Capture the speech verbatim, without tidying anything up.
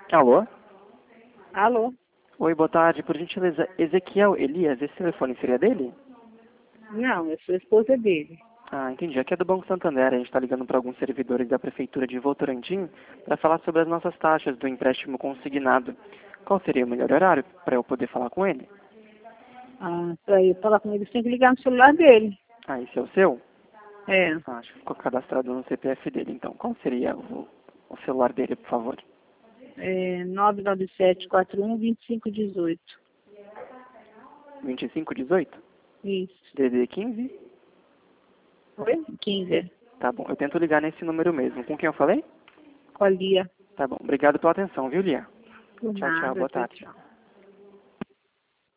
Alô? Alô? Oi, boa tarde. Por gentileza, Ezequiel Elias, esse telefone seria dele? Não, eu sou a esposa dele. Ah, entendi. Aqui é do Banco Santander. A gente está ligando para alguns servidores da Prefeitura de Votorantim para falar sobre as nossas taxas do empréstimo consignado. Qual seria o melhor horário para eu poder falar com ele? Ah, pra eu falar com ele, você tem que ligar no celular dele. Ah, esse é o seu? É, Ah, acho que ficou cadastrado no C P F dele, então. Qual seria o, o celular dele, por favor? é nove nove sete quatro um dois cinco um oito. vinte e cinco dezoito? Isso. D D quinze? Oi? quinze. Tá bom. Eu tento ligar nesse número mesmo. Com quem eu falei? Com a Lia. Tá bom. Obrigado pela atenção, viu, Lia? Por Tchau, tchau. nada, Boa tchau, tarde. tchau.